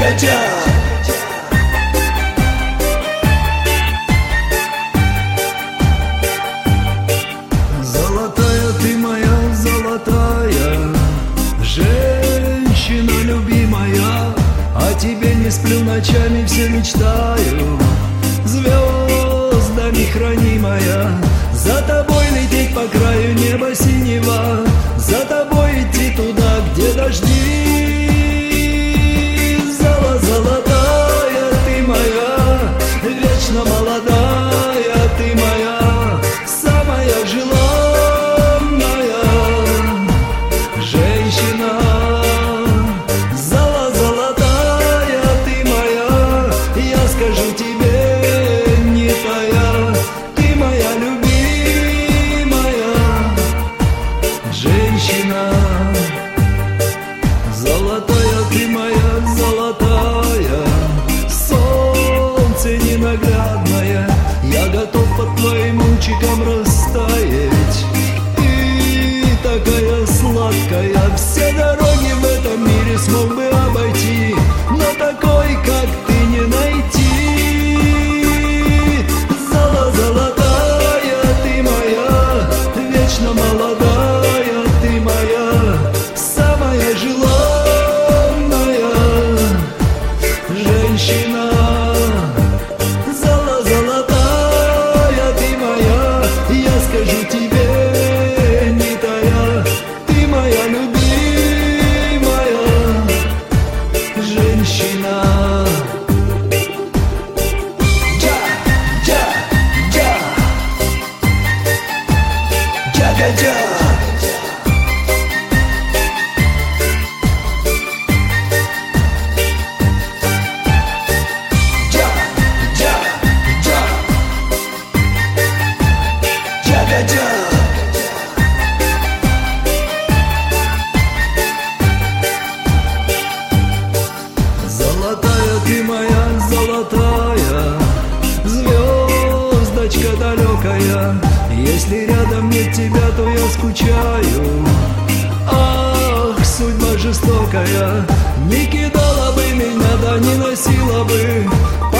Джа-га-джа. Золотая ты моя, золотая женщина любимая, о тебе не сплю ночами, все мечтаю, звездами хранимая. За тобой лететь по краю неба синего, за тобой идти туда, где дожди. Золотая ты моя, вечно молодая ты моя, самая желанная женщина. Золотая ты моя, я скажу тебе, не тая, ты моя любимая женщина. Золотая ты моя, золотая, солнце ненаглядное, я готов под твоим лучиком растаять. Ты такая сладкая, все дороги в этом мире смог бы обойти, но такой, как ты, не найти. Золотая ты моя, вечно молодая ты моя, самая желанная женщина. Золотая ты моя, я скажу тебе, не тая, ты моя любимая женщина. Джа-джа-джа. Джа-га-джа. Золотая ты моя, золотая, звездочка далекая, если рядом нет тебя, то я скучаю. Ах, судьба жестокая, не кидала бы меня, да не носила бы